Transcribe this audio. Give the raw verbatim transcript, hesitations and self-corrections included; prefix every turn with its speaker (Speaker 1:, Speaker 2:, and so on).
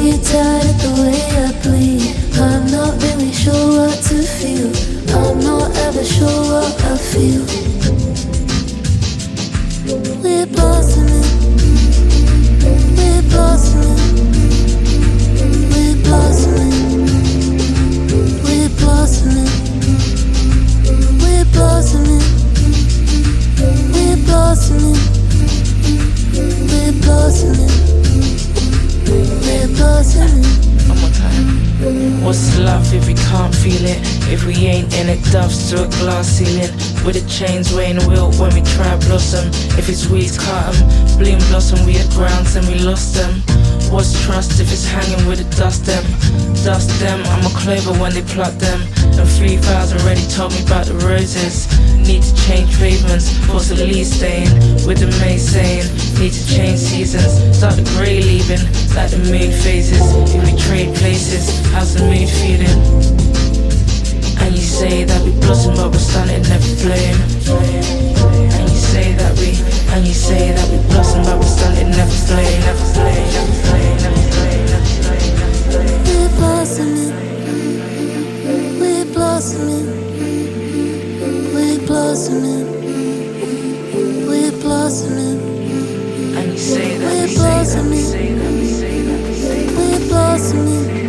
Speaker 1: you tired of the way I bleed. I'm not really sure what to feel. I'm not ever sure what I feel. We're blossoming. We're blossoming. We're blossoming. We're blossoming. We're blossoming. We're blossoming. We're blossoming. We're blossoming.
Speaker 2: One more time. What's love if we can't feel it? If we ain't in it, doves to a glass ceiling. With the chains weighing wilt when we try blossom. If it's weeds, cut 'em. Bloom blossom, we had grounds and we lost them. What's trust if it's hanging with the dust them? Dust them, I'm a clover when they pluck them. And three thousand already told me about the roses. Need to change pavements, what's the least staying? With the May saying, need to change seasons. Start the grey leaving, like the moon phases. If we trade places, how's the mood feeling? And you say that we blossom but we're stunted, never bloom. And you say that we, and you say that we blossom but we're stunted, never bloom. Never bloom, never bloom, never bloom, never bloom, never bloom.
Speaker 1: We're blossoming. We're blossoming. We're blossoming. We're blossoming.
Speaker 2: And you say that,
Speaker 1: we're
Speaker 2: you say that, you
Speaker 1: blossoming.
Speaker 2: say that, you say that, you say that.
Speaker 1: We're blossoming.